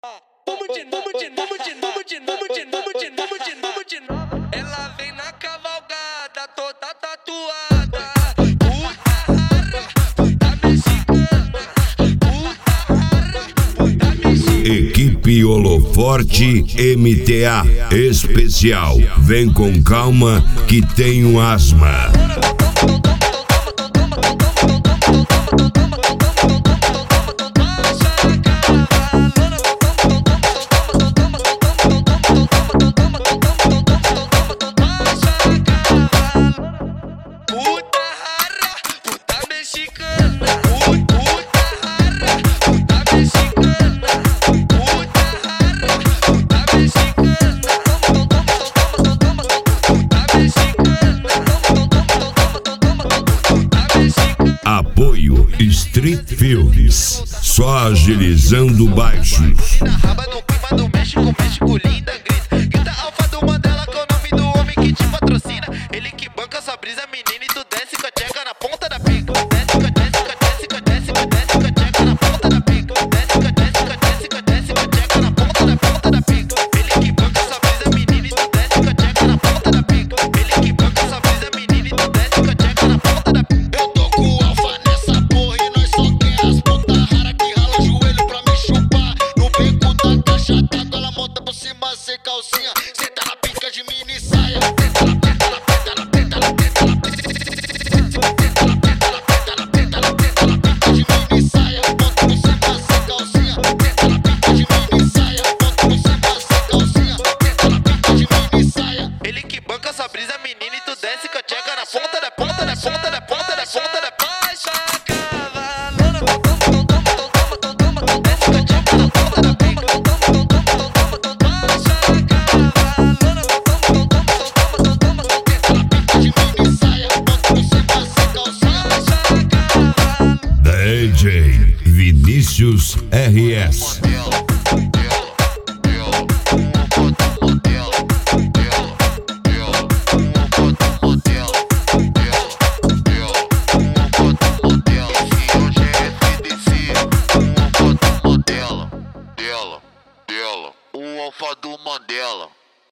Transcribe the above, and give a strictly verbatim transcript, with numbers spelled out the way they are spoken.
Vamos de novo, de novo, de novo, de novo, de novo, de novo, de novo, de novo. Ela vem na cavalgada, toda tatuada. Puta rara, puta mexicana. Puta rara, puta mexicana. Equipe Holoforte M T A especial. Vem com calma que tenho asma. Apoio Street Films, só agilizando baixos. Na raba no clima do México, México linda, grita. Grita alfa do Mandela, que é o nome do homem que te patrocina. Ele que banca sua brisa, menina, e tu desce com a tcheca na ponta da pica. Desce com a desce com a desce com a desce com a desce com a tcheca na ponta da pica. Desce com a desce com a desce com a desce com a tcheca na ponta da ponta da pica. Ele que banca sua brisa, menina, e tu desce com a tcheca na ponta da pica. Ele que banca sua brisa, menina, e tu desce com a tcheca na ponta da pica. Eu tô com o alfa nessa porra e nós só quer as puta rara que rala o joelho pra me chupar. No beco da caixa d'água, ela monta por cima sem calcinha. Senta na pica de mini saia. Tenta na tenta na tenta na tenta na tenta na tenta na tenta na tenta na tenta na tenta na pica de mini saia. Monta por cima sem calcinha. Tenta na pica de mini saia. Monta por cima sem calcinha. Tenta na pica de mini saia. Ele que banca essa brisa, menina, e tu desce com a tcheca na ponta da ponta da ponta da ponta da ponta da Baixa a cavalona, desce com a tcheca na ponta da pica. Baixa a cavalona, tenta na pica de mini saia. Monta por cima sem calcinha. baixa a cavalona. D J Vinícius R S.